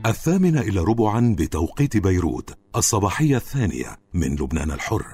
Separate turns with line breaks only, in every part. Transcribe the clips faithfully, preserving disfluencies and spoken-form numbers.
الثامنة إلى ربعا بتوقيت بيروت، الصباحية الثانية من لبنان الحر.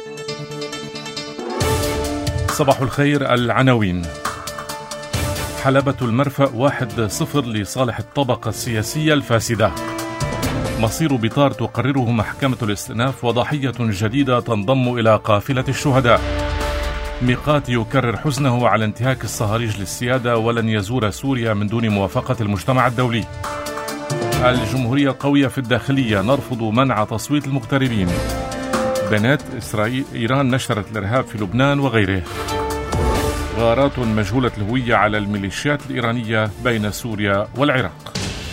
صباح الخير. العناوين: حلبة المرفأ واحد صفر لصالح الطبقة السياسية الفاسدة. مصير بطار تقرره محكمة الاستئناف، وضحية جديدة تنضم إلى قافلة الشهداء. ميقات يكرر حزنه على انتهاك الصهاريج للسيادة، ولن يزور سوريا من دون موافقة المجتمع الدولي. الجمهورية القوية في الداخلية، نرفض منع تصويت المغتربين. بنات إسرائيل إيران نشرت الإرهاب في لبنان وغيره. غارات مجهولة الهوية على الميليشيات الإيرانية بين سوريا والعراق.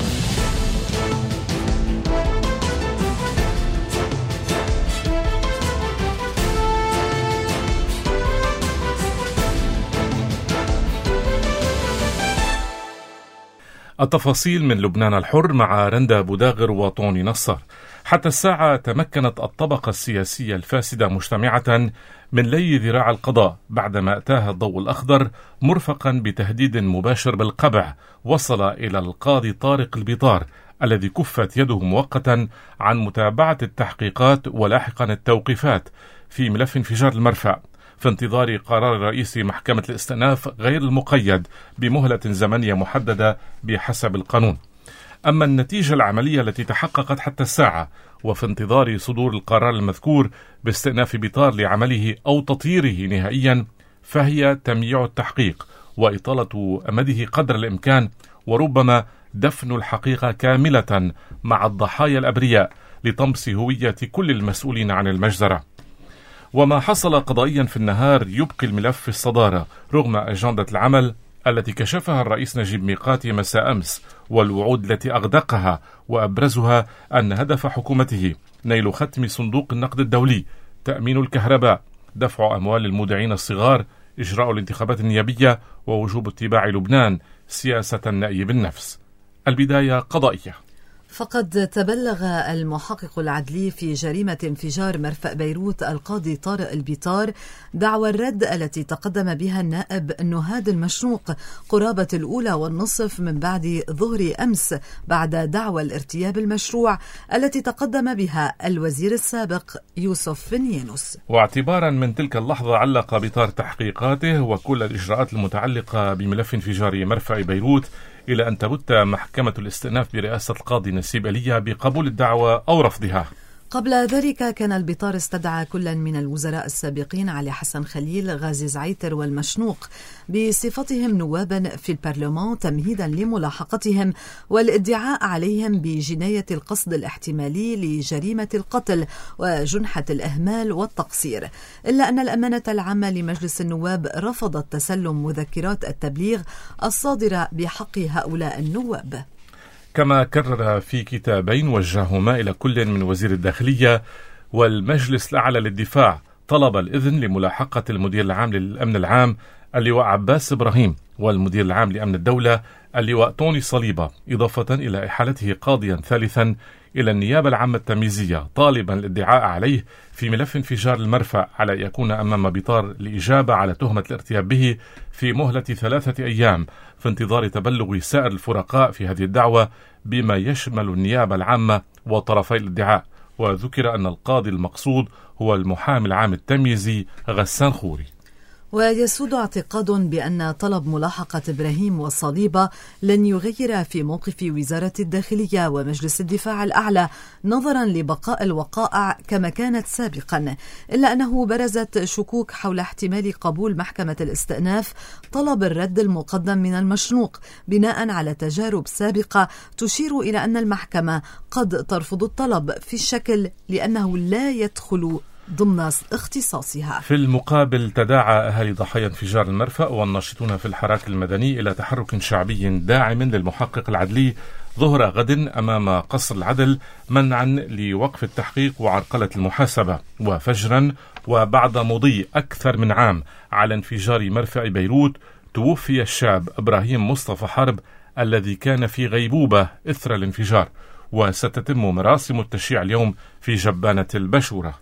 التفاصيل من لبنان الحر مع رندا بوداغر وطوني نصر. حتى الساعة تمكنت الطبقة السياسية الفاسدة مجتمعة من لي ذراع القضاء بعدما أتاها الضوء الأخضر مرفقا بتهديد مباشر بالقبع وصل إلى القاضي طارق البطار، الذي كفت يده مؤقتا عن متابعة التحقيقات ولاحقا التوقيفات في ملف انفجار المرفأ، في انتظار قرار رئيس محكمة الاستئناف غير المقيد بمهلة زمنية محددة بحسب القانون. أما النتيجة العملية التي تحققت حتى الساعة، وفي انتظار صدور القرار المذكور باستئناف بطار لعمله أو تطهيره نهائيا، فهي تمييع التحقيق وإطالة أمده قدر الإمكان، وربما دفن الحقيقة كاملة مع الضحايا الأبرياء لطمس هوية كل المسؤولين عن المجزرة. وما حصل قضائيا في النهار يبقي الملف في الصدارة رغم أجندة العمل التي كشفها الرئيس نجيب ميقاتي مساء أمس، والوعود التي أغدقها، وأبرزها أن هدف حكومته نيل ختم صندوق النقد الدولي، تأمين الكهرباء، دفع أموال المودعين الصغار، إجراء الانتخابات النيابية، ووجوب اتباع لبنان سياسة النأي بالنفس. البداية قضائية.
فقد تبلغ المحقق العدلي في جريمة انفجار مرفأ بيروت القاضي طارق البطار دعوى الرد التي تقدم بها النائب نهاد المشروق قرابة الأولى والنصف من بعد ظهر أمس، بعد دعوى الارتياب المشروع التي تقدم بها الوزير السابق يوسف فنيانوس.
واعتبارا من تلك اللحظة علق بطار تحقيقاته وكل الإجراءات المتعلقة بملف انفجار مرفأ بيروت إلى أن تبت محكمة الاستئناف برئاسة القاضي نسيب ألية بقبول الدعوة أو رفضها. قبل
ذلك كان البطار استدعى كل من الوزراء السابقين علي حسن خليل، غازي زعيتر والمشنوق بصفتهم نوابا في البرلمان تمهيدا لملاحقتهم والادعاء عليهم بجناية القصد الاحتمالي لجريمة القتل وجنحة الإهمال والتقصير، إلا أن الأمانة العامة لمجلس النواب رفضت تسلم مذكرات التبليغ الصادرة بحق هؤلاء النواب.
كما كرر في كتابين وجههما إلى كل من وزير الداخلية والمجلس الأعلى للدفاع طلب الإذن لملاحقة المدير العام للأمن العام اللواء عباس إبراهيم والمدير العام لأمن الدولة اللواء طوني صليبة، إضافة إلى إحالته قاضيا ثالثا إلى النيابة العامة التمييزية طالبا الادعاء عليه في ملف انفجار المرفأ على يكون أمام بطار الإجابة على تهمة الارتياب به في مهلة ثلاثة أيام، في انتظار تبلغ سائر الفرقاء في هذه الدعوة بما يشمل النيابة العامة وطرفي الادعاء. وذكر أن القاضي المقصود هو المحامي العام التمييزي غسان خوري.
ويسود اعتقاد بأن طلب ملاحقة إبراهيم وصليبة لن يغير في موقف وزارة الداخلية ومجلس الدفاع الأعلى نظرا لبقاء الوقائع كما كانت سابقا، إلا أنه برزت شكوك حول احتمال قبول محكمة الاستئناف طلب الرد المقدم من المشنوق بناء على تجارب سابقة تشير إلى أن المحكمة قد ترفض الطلب في الشكل لأنه لا يدخل ضمن اختصاصها.
في المقابل تداعى أهالي ضحايا انفجار المرفأ والناشطون في الحراك المدني إلى تحرك شعبي داعم للمحقق العدلي ظهر غد أمام قصر العدل منعا لوقف التحقيق وعرقلة المحاسبة. وفجرا وبعد مضي أكثر من عام على انفجار مرفأ بيروت توفي الشاب إبراهيم مصطفى حرب الذي كان في غيبوبة إثر الانفجار، وستتم مراسم التشييع اليوم في جبانة البشورة.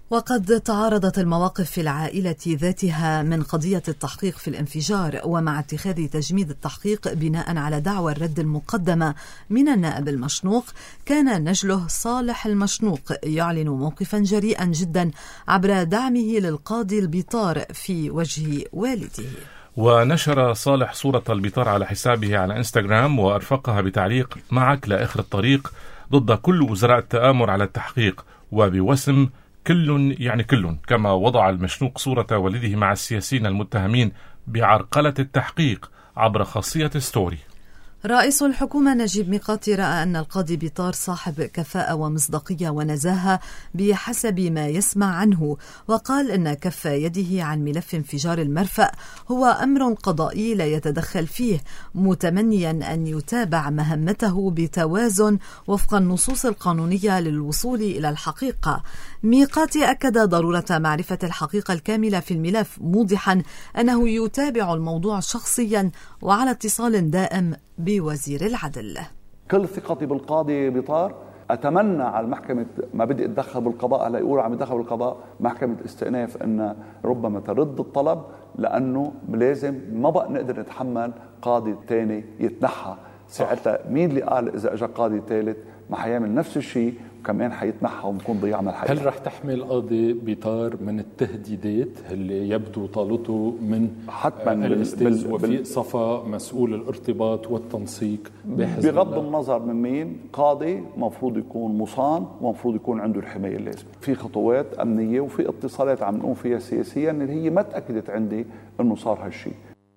وقد تعارضت المواقف في العائلة ذاتها من قضية التحقيق في الانفجار، ومع اتخاذ تجميد التحقيق بناء على دعوى الرد المقدمة من النائب المشنوق، كان نجله صالح المشنوق يعلن موقفا جريئا جدا عبر دعمه للقاضي البيطار في وجه والده.
ونشر صالح صورة البيطار على حسابه على انستغرام وأرفقها بتعليق: معك لآخر الطريق ضد كل وزراء التآمر على التحقيق، وبوسم كل يعني كل. كما وضع المشنوق صورة والده مع السياسيين المتهمين بعرقلة التحقيق عبر خاصية ستوري.
رئيس الحكومة نجيب ميقاتي رأى أن القاضي بيطار صاحب كفاءة ومصداقية ونزاهة بحسب ما يسمع عنه، وقال أن كف يده عن ملف انفجار المرفأ هو أمر قضائي لا يتدخل فيه، متمنيا أن يتابع مهمته بتوازن وفق النصوص القانونية للوصول إلى الحقيقة. ميقاتي أكد ضرورة معرفة الحقيقة الكاملة في الملف، موضحا أنه يتابع الموضوع شخصيا وعلى اتصال دائم بوزير العدل.
كل ثقتي بالقاضي بيطار. أتمنى على المحكمة ما بدي أتدخل بالقضاء، هلا يقولوا عم يتدخل بالقضاء، محكمة استئناف أن ربما ترد الطلب، لأنه لازم ما بقى نقدر نتحمل قاضي تاني يتنحى. ساعتها مين اللي قال إذا أجا قاضي ثالث ما حيعمل نفس الشيء وكمان حيتنحى ونكون ضيعنا الحقيقة.
هل رح تحمي القاضي بيطار من التهديدات اللي يبدو طالته من الأستاذ وفيق صفا مسؤول الارتباط والتنسيق بحزب
بغض
الله؟
النظر من مين، قاضي مفروض يكون مصان ومفروض يكون عنده الحماية اللازمة. في خطوات أمنية وفي اتصالات عم نقوم فيها سياسيا اللي هي ما تأكدت عندي أنه صار هالشيء.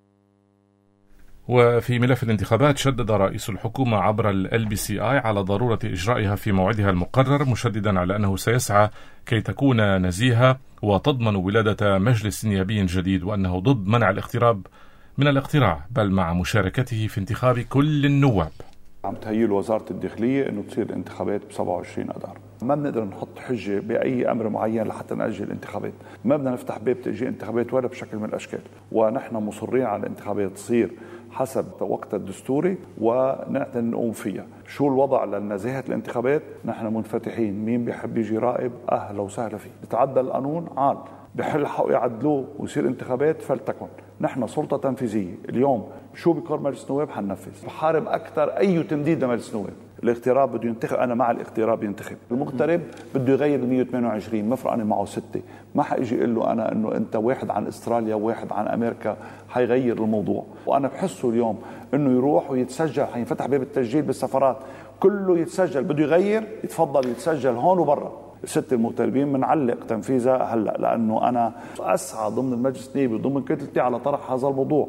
وفي ملف الانتخابات شدد رئيس الحكومة عبر ال بي سي آي على ضرورة إجرائها في موعدها المقرر، مشددا على أنه سيسعى كي تكون نزيهة وتضمن ولادة مجلس نيابي جديد، وأنه ضد منع الاقتراب من الاقتراع بل مع مشاركته في انتخاب كل النواب.
عم تهيئ وزارة الداخلية أنه تصير الانتخابات ب سبعة وعشرين أذار. ما بنقدر نحط حجة بأي أمر معين لحتى نأجل الانتخابات، ما بدنا نفتح باب تأجيل انتخابات ولا بشكل من الأشكال، ونحن مصرين على الانتخابات تصير حسب وقتها الدستوري ونقدر نقوم فيها. شو الوضع لنزاهة الانتخابات؟ نحن منفتحين، مين بيحب يجي راقب أهلا وسهلا فيه، بتعدى القانون عال، بحل حقه يعدلوه ويصير انتخابات فلتكن. نحن سلطة تنفيذية، اليوم شو بقرر مجلس النواب حننفذ. بحارب أكثر أي تمديد لمجلس النواب. الاغتراب بده ينتخب، أنا مع الاغتراب ينتخب. المغترب بده يغير ال مية وثمانية وعشرين، مفرق أنا معه ستة، ما حيجي يقول له أنا إنه أنت واحد عن أستراليا وواحد عن أمريكا، حيغير الموضوع. وأنا بحسه اليوم إنه يروح ويتسجل، حينفتح باب التسجيل بالسفارات، كله يتسجل، بده يغير يتفضل يتسجل هون وبرا. الست المغتربين بنعلق تنفيذها هلا، لأنه أنا أسعى ضمن المجلس النيابي وضمن كتلتي على طرح هذا الموضوع.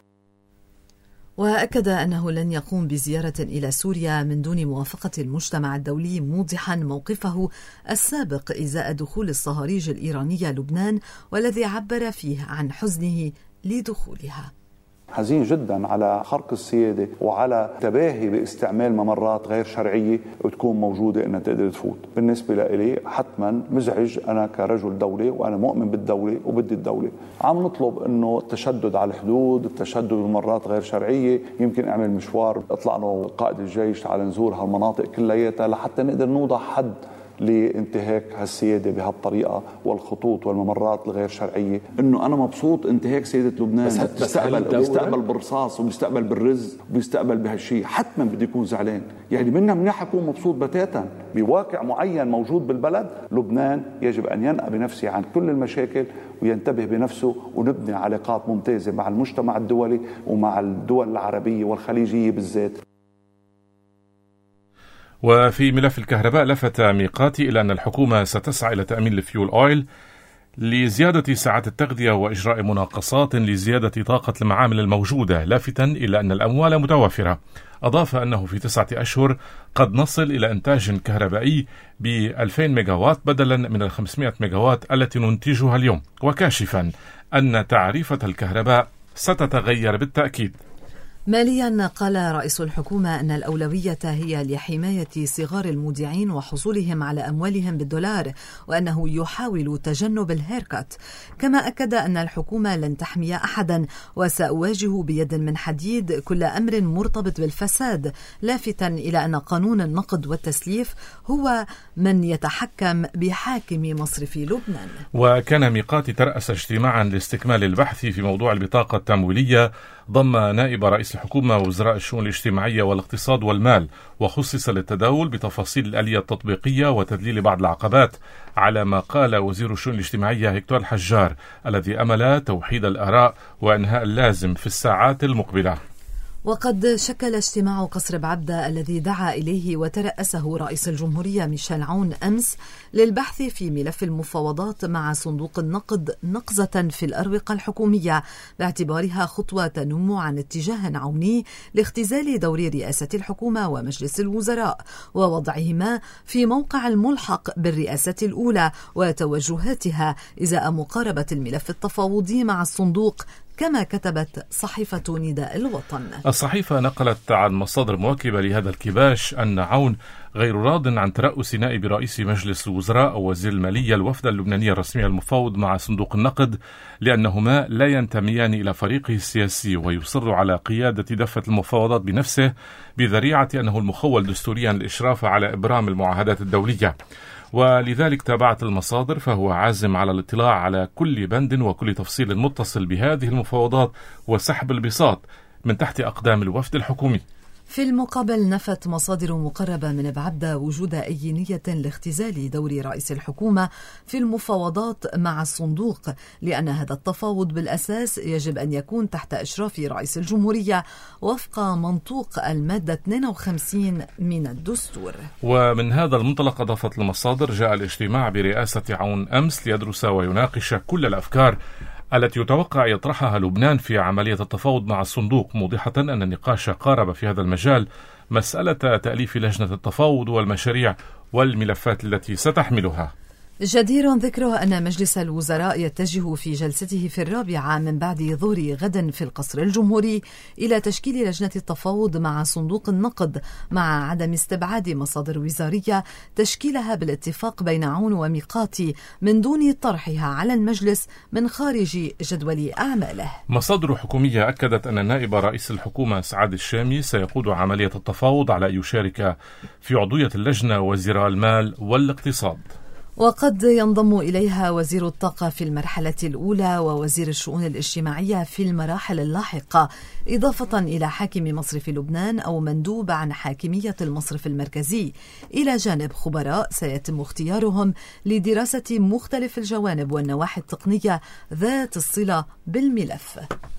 وأكد أنه لن يقوم بزيارة إلى سوريا من دون موافقة المجتمع الدولي، موضحا موقفه السابق إزاء دخول الصهاريج الإيرانية لبنان، والذي عبر فيه عن حزنه لدخولها.
حزين جدا على خرق السيادة وعلى تباهي باستعمال ممرات غير شرعية وتكون موجودة انها تقدر تفوت. بالنسبة لي حتما مزعج، انا كرجل دولة وانا مؤمن بالدولة وبدي الدولة. عم نطلب انه التشدد على الحدود، التشدد بممرات غير شرعية، يمكن اعمل مشوار اطلع له قائد الجيش على نزور هالمناطق كلياتها لحتى نقدر نوضع حد لانتهاك هالسيادة بهالطريقة والخطوط والممرات الغير شرعية. انه انا مبسوط انتهاك سيادة لبنان، بيستقبل بيستقبل بالرصاص وبيستقبل بالرز وبيستقبل بهالشيء، حتما بدي يكون زعلان. يعني منا منيح اكون مبسوط بتاتا بواقع معين موجود بالبلد. لبنان يجب ان ينأى بنفسه عن كل المشاكل وينتبه بنفسه، ونبني علاقات ممتازة مع المجتمع الدولي ومع الدول العربية والخليجية بالذات.
وفي ملف الكهرباء لفت ميقاتي إلى أن الحكومة ستسعى إلى تأمين الفيول أويل لزيادة ساعات التغذية وإجراء مناقصات لزيادة طاقة المعامل الموجودة، لافتا إلى أن الأموال متوفرة. أضاف أنه في تسعة أشهر قد نصل إلى إنتاج كهربائي ب ألفين ميجاوات بدلا من ال خمسمائة ميجاوات التي ننتجها اليوم، وكاشفا أن تعريفة الكهرباء ستتغير بالتأكيد.
ماليا قال رئيس الحكومة أن الأولوية هي لحماية صغار المودعين وحصولهم على أموالهم بالدولار، وأنه يحاول تجنب الهيركات. كما أكد أن الحكومة لن تحمي أحدا، وسأواجه بيد من حديد كل أمر مرتبط بالفساد، لافتا إلى أن قانون النقد والتسليف هو من يتحكم بحاكم مصرف لبنان.
وكان ميقاتي ترأس اجتماعا لاستكمال البحث في موضوع البطاقة التمويلية ضم نائب رئيس الحكومة ووزراء الشؤون الاجتماعية والاقتصاد والمال، وخصص للتداول بتفاصيل الآلية التطبيقية وتذليل بعض العقبات، على ما قال وزير الشؤون الاجتماعية هيكتور الحجار الذي أمل توحيد الآراء وإنهاء اللازم في الساعات المقبلة.
وقد شكل اجتماع قصر بعبدة الذي دعا إليه وترأسه رئيس الجمهورية ميشيل عون أمس للبحث في ملف المفاوضات مع صندوق النقد نقزة في الأروقة الحكومية، باعتبارها خطوة تنم عن اتجاه عوني لاختزال دور رئاسة الحكومة ومجلس الوزراء ووضعهما في موقع الملحق بالرئاسة الأولى وتوجهاتها إزاء مقاربة الملف التفاوضي مع الصندوق، كما كتبت صحيفة نداء الوطن.
الصحيفة نقلت عن مصادر مواكبة لهذا الكباش أن عون غير راض عن ترأس نائب رئيس مجلس الوزراء أو وزير المالية الوفد اللبناني الرسمي المفاوض مع صندوق النقد، لأنهما لا ينتميان إلى فريقه السياسي، ويصر على قيادة دفة المفاوضات بنفسه بذريعة أنه المخول دستوريا الإشراف على إبرام المعاهدات الدولية. ولذلك تابعت المصادر فهو عازم على الاطلاع على كل بند وكل تفصيل متصل بهذه المفاوضات وسحب البساط من تحت أقدام الوفد الحكومي.
في المقابل نفت مصادر مقربة من بعبدة وجود أي نية لاختزال دور رئيس الحكومة في المفاوضات مع الصندوق، لأن هذا التفاوض بالأساس يجب أن يكون تحت إشراف رئيس الجمهورية وفق منطوق المادة اثنين وخمسين من الدستور.
ومن هذا المنطلق أضافت المصادر جاء الاجتماع برئاسة عون أمس ليدرس ويناقش كل الأفكار التي يتوقع يطرحها لبنان في عملية التفاوض مع الصندوق، موضحة أن النقاش قارب في هذا المجال مسألة تأليف لجنة التفاوض والمشاريع والملفات التي ستحملها.
جدير ذكره أن مجلس الوزراء يتجه في جلسته في الرابعة من بعد ظهر غد في القصر الجمهوري إلى تشكيل لجنة التفاوض مع صندوق النقد، مع عدم استبعاد مصادر وزارية تشكيلها بالاتفاق بين عون وميقاتي من دون طرحها على المجلس من خارج جدول أعماله.
مصادر حكومية أكدت أن نائب رئيس الحكومة سعد الشامي سيقود عملية التفاوض على أن يشارك في عضوية اللجنة وزير المال والاقتصاد،
وقد ينضم إليها وزير الطاقة في المرحلة الأولى ووزير الشؤون الاجتماعية في المراحل اللاحقة، إضافة إلى حاكم مصرف لبنان أو مندوب عن حاكمية المصرف المركزي، إلى جانب خبراء سيتم اختيارهم لدراسة مختلف الجوانب والنواحي التقنية ذات الصلة بالملف.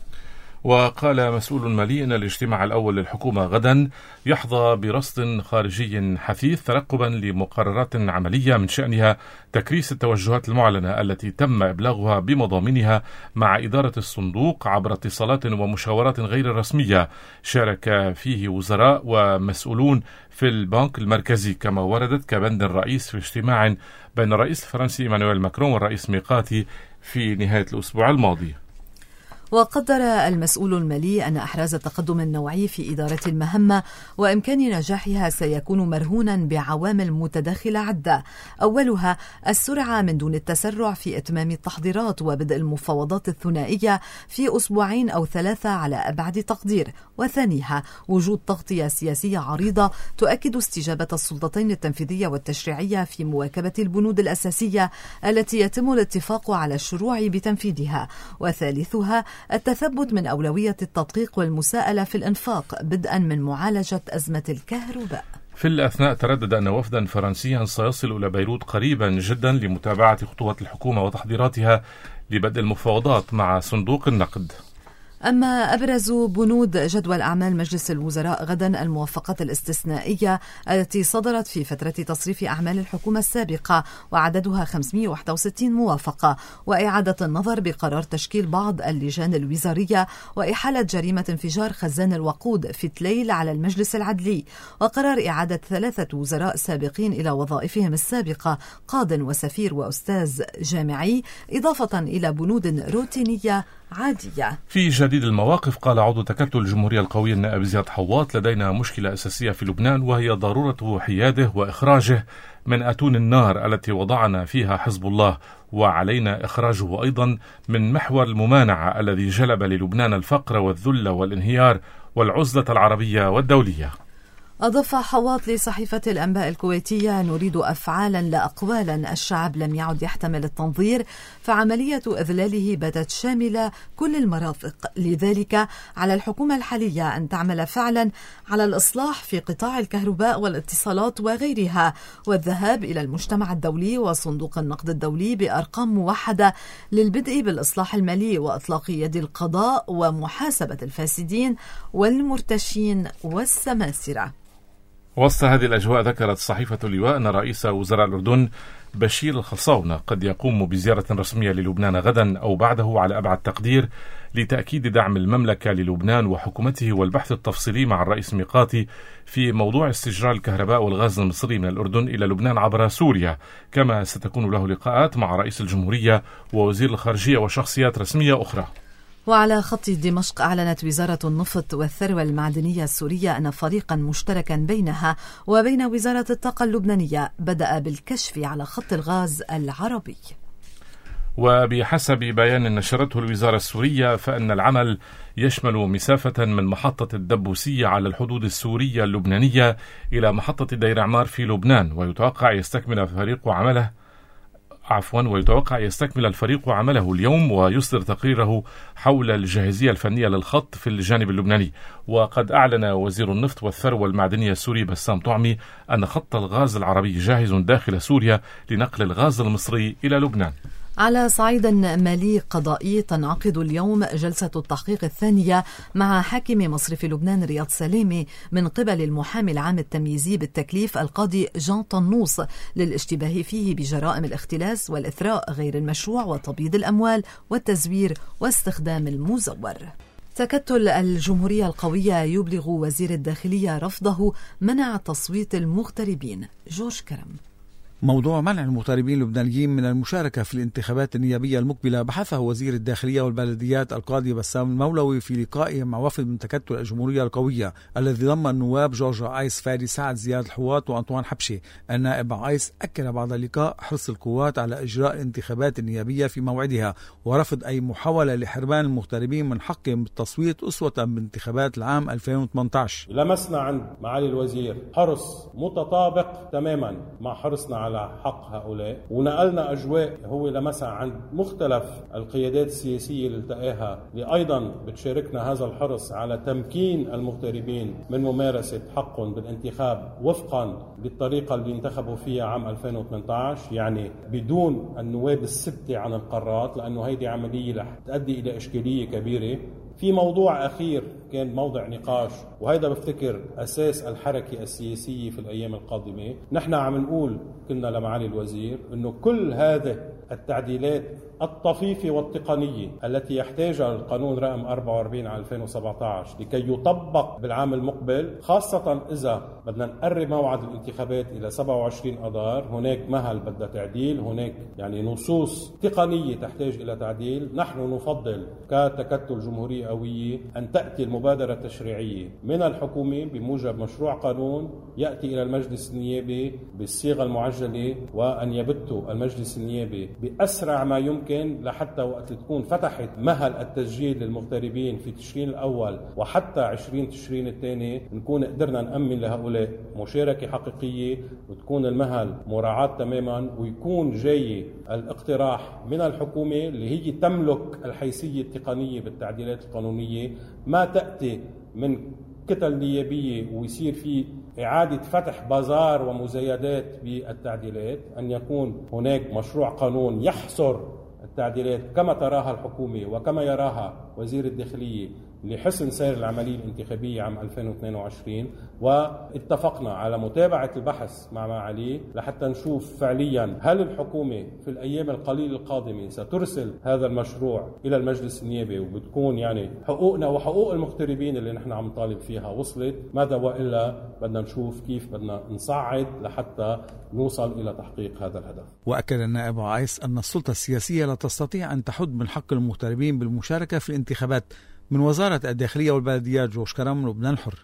وقال مسؤول مالي أن الاجتماع الأول للحكومة غدا يحظى برصد خارجي حثيث ترقبا لمقررات عملية من شأنها تكريس التوجهات المعلنة التي تم إبلاغها بمضامنها مع إدارة الصندوق عبر اتصالات ومشاورات غير رسمية شارك فيه وزراء ومسؤولون في البنك المركزي، كما وردت كبند رئيس في اجتماع بين الرئيس الفرنسي إيمانويل ماكرون والرئيس ميقاتي في نهاية الأسبوع الماضي.
وقدر المسؤول المالي أن إحراز تقدم نوعي في إدارة المهمة وإمكان نجاحها سيكون مرهونا بعوامل متداخلة عدة، أولها السرعة من دون التسرع في إتمام التحضيرات وبدء المفاوضات الثنائية في أسبوعين أو ثلاثة على أبعد تقدير، وثانيها وجود تغطية سياسية عريضة تؤكد استجابة السلطتين التنفيذية والتشريعية في مواكبة البنود الأساسية التي يتم الاتفاق على الشروع بتنفيذها، وثالثها التثبت من أولوية التدقيق والمساءلة في الإنفاق بدءا من معالجة أزمة الكهرباء.
في الأثناء تردد أن وفدا فرنسيا سيصل إلى بيروت قريبا جدا لمتابعة خطوات الحكومة وتحضيراتها لبدء المفاوضات مع صندوق النقد.
أما أبرز بنود جدول أعمال مجلس الوزراء غدا الموافقات الاستثنائية التي صدرت في فترة تصريف أعمال الحكومة السابقة وعددها خمسمائة وواحد وستين موافقة، وإعادة النظر بقرار تشكيل بعض اللجان الوزارية، وإحالة جريمة انفجار خزان الوقود في تليل على المجلس العدلي، وقرار إعادة ثلاثة وزراء سابقين إلى وظائفهم السابقة قاض وسفير وأستاذ جامعي، إضافة إلى بنود روتينية عادية.
في جديد المواقف، قال عضو تكتل الجمهورية القوية النائب زياد حواط: لدينا مشكلة أساسية في لبنان وهي ضرورة حياده وإخراجه من أتون النار التي وضعنا فيها حزب الله، وعلينا إخراجه أيضا من محور الممانعة الذي جلب للبنان الفقر والذل والانهيار والعزلة العربية والدولية.
أضاف حواط لصحيفة الأنباء الكويتية: نريد أفعالا لا أقوالا. الشعب لم يعد يحتمل التنظير، فعملية إذلاله باتت شاملة كل المرافق. لذلك على الحكومة الحالية أن تعمل فعلا على الإصلاح في قطاع الكهرباء والاتصالات وغيرها، والذهاب إلى المجتمع الدولي وصندوق النقد الدولي بأرقام موحدة للبدء بالإصلاح المالي وإطلاق يد القضاء ومحاسبة الفاسدين والمرتشين والسماسرة.
وسط هذه الأجواء، ذكرت صحيفة اللواء أن رئيس وزراء الأردن بشير الخصاونة قد يقوم بزيارة رسمية للبنان غدا أو بعده على أبعد تقدير لتأكيد دعم المملكة للبنان وحكومته والبحث التفصيلي مع الرئيس ميقاتي في موضوع استجراء الكهرباء والغاز المصري من الأردن إلى لبنان عبر سوريا، كما ستكون له لقاءات مع رئيس الجمهورية ووزير الخارجية وشخصيات رسمية أخرى.
وعلى خط دمشق، أعلنت وزارة النفط والثروة المعدنية السورية أن فريقا مشتركا بينها وبين وزارة الطاقة اللبنانية بدأ بالكشف على خط الغاز العربي.
وبحسب بيان نشرته الوزارة السورية، فإن العمل يشمل مسافة من محطة الدبوسية على الحدود السورية اللبنانية إلى محطة دير عمار في لبنان، ويتوقع يستكمل فريق عمله عفوا ويتوقع يستكمل الفريق عمله اليوم ويصدر تقريره حول الجاهزية الفنية للخط في الجانب اللبناني. وقد أعلن وزير النفط والثروة المعدنية السوري بسام طعمي أن خط الغاز العربي جاهز داخل سوريا لنقل الغاز المصري إلى لبنان.
على صعيد مالي قضائي، تنعقد اليوم جلسة التحقيق الثانية مع حاكم مصرف لبنان رياض سلامي من قبل المحامي العام التمييزي بالتكليف القاضي جان طنوس للاشتباه فيه بجرائم الاختلاس والإثراء غير المشروع وتبييض الأموال والتزوير واستخدام المزور. تكتل الجمهورية القوية يبلغ وزير الداخلية رفضه منع تصويت المغتربين. جورج كرم.
موضوع منع المغتربين اللبنانيين من المشاركة في الانتخابات النيابية المقبلة بحثه وزير الداخلية والبلديات القاضي بسام المولوي في لقائه مع وفد من تكتل الجمهورية القوية الذي ضم النواب جورج عايس، فادي سعد، زياد الحواط وأنطوان حبشي. النائب عايس أكد بعد اللقاء حرص القوات على إجراء الانتخابات النيابية في موعدها ورفض أي محاولة لحرمان المغتربين من حقهم بالتصويت أسوة بانتخابات العام ألفين وثمانية عشر.
لمسنا عند معالي الوزير حرص متطابق تماما مع حرصنا على حق هؤلاء، ونقلنا أجواء هو لمسها عند مختلف القيادات السياسية اللي التقاها، اللي أيضا بتشاركنا هذا الحرص على تمكين المغتربين من ممارسة حقهم بالانتخاب وفقا للطريقة اللي انتخبوا فيها عام ألفين وثمانية عشر، يعني بدون النواب الستة عن القارات، لأنه هيدي عملية رح تؤدي إلى إشكالية كبيرة. في موضوع أخير كان موضع نقاش، وهذا بفتكر أساس الحركة السياسية في الأيام القادمة. نحن عم نقول كنا لمعالي الوزير أنه كل هذه التعديلات الطفيفة والتقنية التي يحتاجها القانون رقم أربعة وأربعين على ألفين وسبعة عشر لكي يطبق بالعام المقبل، خاصة إذا بدنا نقرب موعد الانتخابات إلى سبعة وعشرين أذار، هناك مهل بدها تعديل، هناك يعني نصوص تقنية تحتاج إلى تعديل. نحن نفضل كتكتل جمهورية قوية أن تأتي المبادرة التشريعية من الحكومة بموجب مشروع قانون يأتي إلى المجلس النيابي بالصيغة المعجلة، وأن يبت المجلس النيابي بأسرع ما يمكن لحتى وقت تكون فتحت مهل التسجيل للمغتربين في تشرين الأول وحتى عشرين تشرين الثاني، نكون قدرنا نأمن لهؤلاء مشاركة حقيقية وتكون المهل مراعاة تماما، ويكون جاي الاقتراح من الحكومة اللي هي تملك الحيثية التقنية بالتعديلات القانونية، ما تأتي من كتل نيابية ويصير في إعادة فتح بازار ومزايدات بالتعديلات. أن يكون هناك مشروع قانون يحصر التعديلات كما تراها الحكومة وكما يراها وزير الداخلية لحسن سير العملية الانتخابية عام ألفين واثنين وعشرين، واتفقنا على متابعة البحث مع معاليه لحتى نشوف فعليا هل الحكومة في الأيام القليلة القادمة سترسل هذا المشروع إلى المجلس النيابي وبتكون يعني حقوقنا وحقوق المغتربين اللي نحن عم نطالب فيها وصلت، ماذا وإلا بدنا نشوف كيف بدنا نصعد لحتى نوصل إلى تحقيق هذا الهدف.
وأكد النائب عايس أن السلطة السياسية لا تستطيع أن تحد من حق المغتربين بالمشاركة في الانتخابات. من وزارة الداخلية والبلديات جورج كرم، لبنان الحر.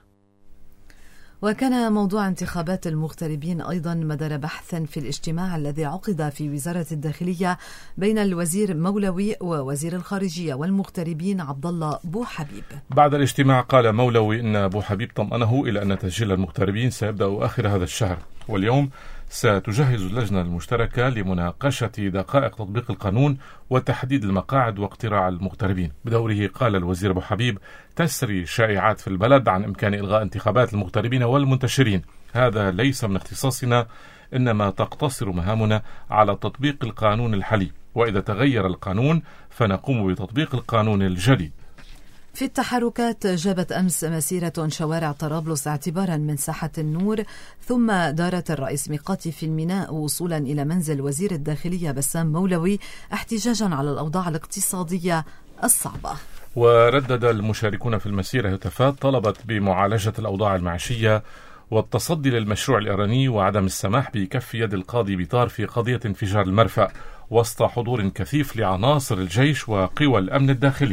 وكان موضوع انتخابات المغتربين أيضا مدار بحث في الاجتماع الذي عقد في وزارة الداخلية بين الوزير مولوي ووزير الخارجية والمغتربين عبد الله بو حبيب.
بعد الاجتماع قال مولوي إن بو حبيب طمأنه إلى أن تسجيل المغتربين سيبدأ آخر هذا الشهر، واليوم ستجهز اللجنة المشتركة لمناقشة دقائق تطبيق القانون وتحديد المقاعد واقتراع المغتربين. بدوره قال الوزير أبو حبيب تسري شائعات في البلد عن إمكان إلغاء انتخابات المغتربين والمنتشرين، هذا ليس من اختصاصنا، إنما تقتصر مهامنا على تطبيق القانون الحالي، وإذا تغير القانون فنقوم بتطبيق القانون الجديد.
في التحركات جابت أمس مسيرة شوارع طرابلس اعتبارا من ساحة النور، ثم دارت الرئيس ميقاتي في الميناء وصولا إلى منزل وزير الداخلية بسام مولوي احتجاجا على الأوضاع الاقتصادية الصعبة.
وردد المشاركون في المسيرة هتافات طلبت بمعالجة الأوضاع المعيشية والتصدي للمشروع الإيراني وعدم السماح بكف يد القاضي بيطار في قضية انفجار المرفأ، وسط حضور كثيف لعناصر الجيش وقوى الأمن الداخلي.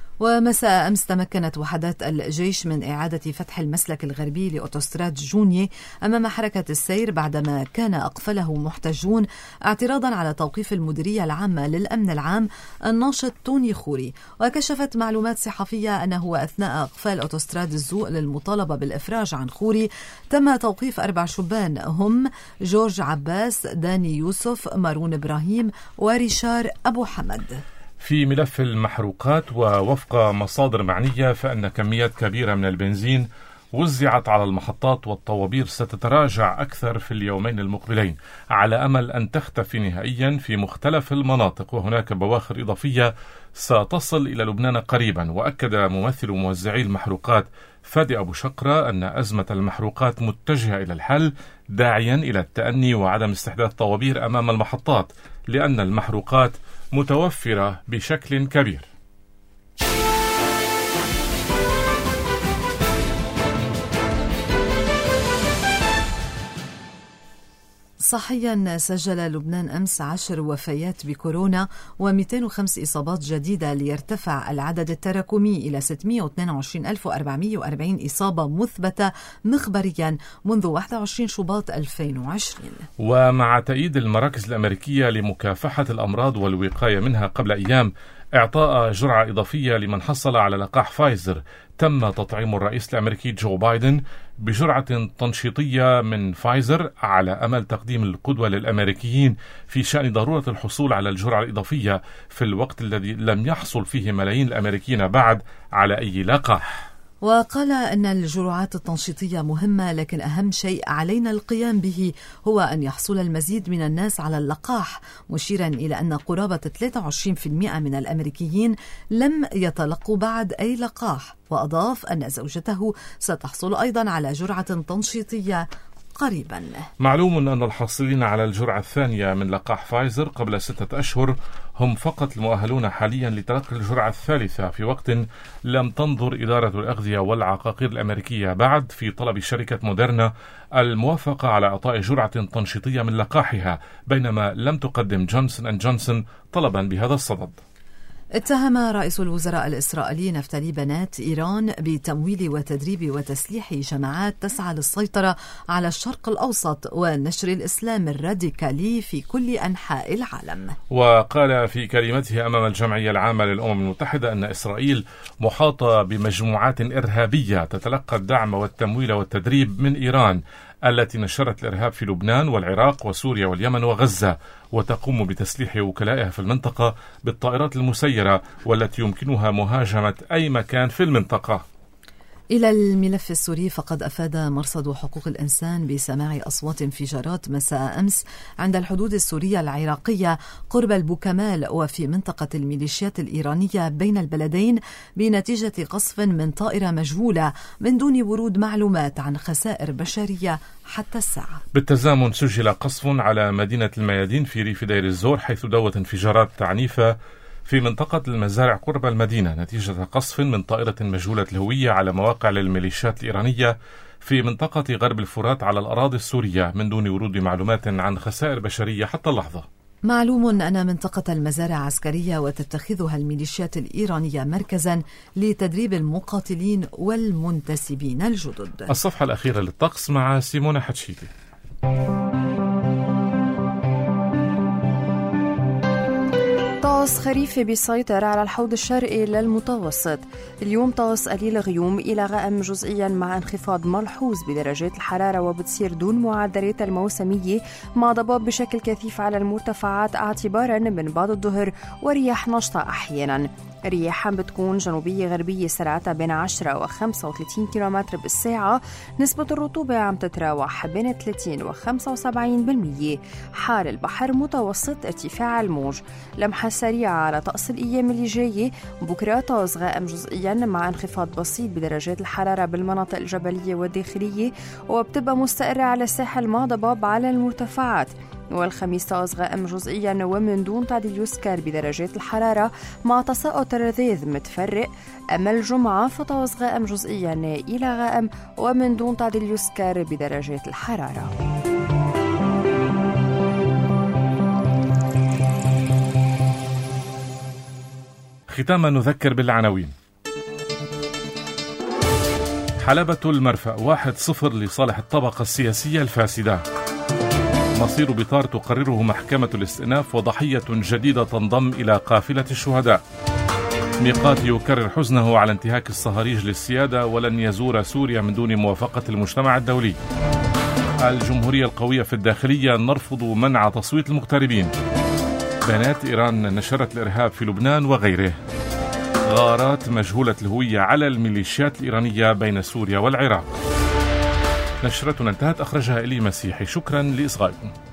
ومساء أمس تمكنت وحدات الجيش من إعادة فتح المسلك الغربي لأوتوستراد جوني أمام حركة السير بعدما كان أقفله محتجون اعتراضا على توقيف المديرية العامة للأمن العام الناشط توني خوري. وكشفت معلومات صحفية أنه أثناء أقفال أوتوستراد الزوق للمطالبة بالإفراج عن خوري تم توقيف أربع شبان هم جورج عباس، داني يوسف، مارون إبراهيم وريشار أبو حمد.
في ملف المحروقات، ووفق مصادر معنية فإن كميات كبيرة من البنزين وزعت على المحطات والطوابير ستتراجع أكثر في اليومين المقبلين على أمل أن تختفي نهائيا في مختلف المناطق، وهناك بواخر إضافية ستصل إلى لبنان قريبا. وأكد ممثل موزعي المحروقات فادي أبو شقرة أن أزمة المحروقات متجهة إلى الحل، داعيا إلى التأني وعدم استحداث طوابير أمام المحطات لأن المحروقات متوفرة بشكل كبير.
صحيا سجل لبنان أمس عشر وفيات بكورونا ومئتين وخمس إصابات جديدة، ليرتفع العدد التراكمي إلى ستمئة واثنين وعشرين ألف وأربعمئة وأربعين إصابة مثبتة مخبريا منذ واحد وعشرين شباط ألفين وعشرين.
ومع تأييد المراكز الأمريكية لمكافحة الأمراض والوقاية منها قبل أيام إعطاء جرعة إضافية لمن حصل على لقاح فايزر، تم تطعيم الرئيس الأمريكي جو بايدن بجرعة تنشيطية من فايزر على أمل تقديم القدوة للأمريكيين في شأن ضرورة الحصول على الجرعة الإضافية في الوقت الذي لم يحصل فيه ملايين الأمريكيين بعد على أي لقاح.
وقال أن الجرعات التنشيطية مهمة، لكن أهم شيء علينا القيام به هو أن يحصل المزيد من الناس على اللقاح، مشيرا إلى أن قرابة ثلاثة وعشرين بالمئة من الأمريكيين لم يتلقوا بعد أي لقاح. وأضاف أن زوجته ستحصل أيضا على جرعة تنشيطية قريبا.
معلوم أن الحاصلين على الجرعة الثانية من لقاح فايزر قبل ستة أشهر هم فقط المؤهلون حاليا لتلقي الجرعة الثالثة، في وقت لم تنظر إدارة الأغذية والعقاقير الأمريكية بعد في طلب شركة موديرنا الموافقة على إعطاء جرعة تنشيطية من لقاحها، بينما لم تقدم جونسون أند جونسون طلبا بهذا الصدد.
اتهم رئيس الوزراء الإسرائيلي نفتالي بنات إيران بتمويل وتدريب وتسليح جماعات تسعى للسيطرة على الشرق الأوسط ونشر الإسلام الراديكالي في كل أنحاء العالم.
وقال في كلمته أمام الجمعية العامة للأمم المتحدة أن إسرائيل محاطة بمجموعات إرهابية تتلقى الدعم والتمويل والتدريب من إيران التي نشرت الإرهاب في لبنان والعراق وسوريا واليمن وغزة، وتقوم بتسليح وكلائها في المنطقة بالطائرات المسيرة والتي يمكنها مهاجمة أي مكان في المنطقة.
إلى الملف السوري، فقد أفاد مرصد حقوق الإنسان بسماع أصوات انفجارات مساء أمس عند الحدود السورية العراقية قرب البوكمال وفي منطقة الميليشيات الإيرانية بين البلدين بنتيجة قصف من طائرة مجهولة من دون ورود معلومات عن خسائر بشرية حتى الساعة.
بالتزامن سجل قصف على مدينة الميادين في ريف دير الزور، حيث دوت انفجارات عنيفة في منطقة المزارع قرب المدينة نتيجة قصف من طائرة مجهولة الهوية على مواقع للميليشيات الإيرانية في منطقة غرب الفرات على الأراضي السورية من دون ورود معلومات عن خسائر بشرية حتى اللحظة.
معلوم أن منطقة المزارع عسكرية وتتخذها الميليشيات الإيرانية مركزا لتدريب المقاتلين والمنتسبين الجدد.
الصفحة الأخيرة للطقس مع سيمونة حتشيتي.
طقس خريفي بيسيطر على الحوض الشرقي للمتوسط. اليوم طقس قليل غيوم إلى غائم جزئيا مع انخفاض ملحوظ بدرجات الحرارة، وبتصير دون معدلات الموسمية مع ضباب بشكل كثيف على المرتفعات اعتبارا من بعد الظهر، ورياح نشطة أحيانا. رياح بتكون جنوبية غربية سرعتها بين عشرة وخمسة وثلاثين كيلومتر بالساعة. نسبة الرطوبة عم تتراوح بين ثلاثين وخمسة وسبعين بالمية. حال البحر متوسط ارتفاع الموج. لمحة سريعة على طقس الأيام اللي جاية. بكرة طقس غائم جزئيا مع انخفاض بسيط بدرجات الحرارة بالمناطق الجبلية والداخلية، وبتبقى مستقرة على الساحل مع ضباب على المرتفعات. والخميس طقس غائم جزئيا ومن دون تعديل يسكر بدرجات الحرارة مع تساقط الرذاذ متفرق. أما الجمعة فطقس غائم جزئيا إلى غائم ومن دون تعديل يسكر بدرجات الحرارة.
ختاما نذكر بالعناوين. حلبة المرفأ واحد صفر لصالح الطبقة السياسية الفاسدة. مصير بطار تقرره محكمة الاستئناف، وضحية جديدة تنضم إلى قافلة الشهداء. ميقات يكرر حزنه على انتهاك الصهاريج للسيادة، ولن يزور سوريا من دون موافقة المجتمع الدولي. الجمهورية القوية في الداخلية، نرفض منع تصويت المغتربين. بيانات إيران نشرت الإرهاب في لبنان وغيره. غارات مجهولة الهوية على الميليشيات الإيرانية بين سوريا والعراق. نشرتنا انتهت، أخرجها إلي مسيحي. شكرا لإصغائكم.